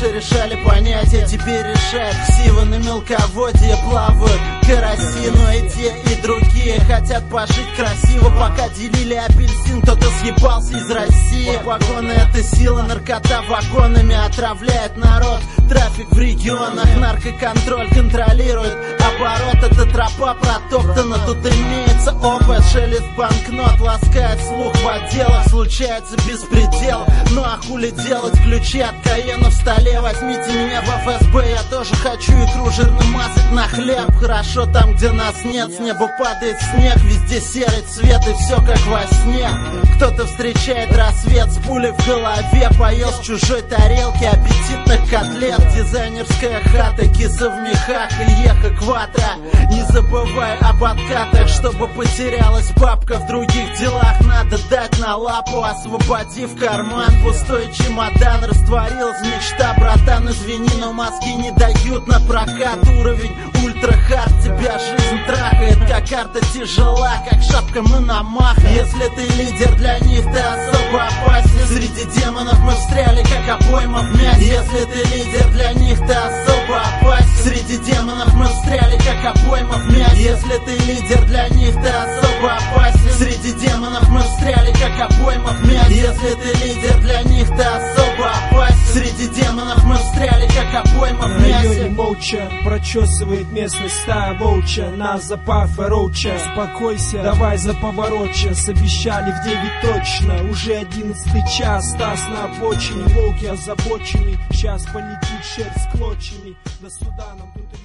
раньше решали понятия, теперь решают ксивы на мелководье. Плавают караси, но и те, и другие хотят пожить красиво. Пока делили апельсин, кто-то съебался из России. Вагоны — это сила, наркота вагонами отравляет народ. Трафик в регионах, наркоконтроль контролирует оборот. Эта тропа протоптана, тут имеется опыт. Шелест банкнот ласкает слух в отделах. Случается беспредел, ну а хули делать? Ключи от Каена в столе, возьмите меня в ФСБ. Я тоже хочу икру жирно мазать на хлеб. Хорошо там, где нас нет, с неба падает снег. Везде серый цвет и все как во сне. Кто-то встречает рассвет с пулей в голове. Поел с чужой тарелки аппетитных котлет. Дизайнерская хата, киса в мехах, Ильеха Кватро. Не забывай об откатах, чтобы потерялась бабка. В других делах надо дать на лапу. Освободи в карман пустой чемодан. Растворилась мечта, братан, извини, но мозги не дают на прокат. Уровень ультра-хард, тебя жизнь трахает, как карта тяжела, как шапка Мономаха. Если ты лидер для них, ты особо опасен. Среди демонов мы встряли, как обойма в мясе. Если ты лидер для них, ты особо опасен. Среди демонов мы встряли, как обойма в мясе. Если ты лидер для них, ты особо опасен. Среди демонов мы встряли, как обойма в мясе. Если ты лидер для них, ты особо опасен. Среди демонов мы встряли, как обойма в мясе. В районе молча прочесывает местность стая волчья. Нас запав роуча. Успокойся, давай за поворотча. Обещали в 9 точно. Уже 11 час. Стас на обочине, волки озабочены. Сейчас полетит шерсть клочьями. До суда нам тут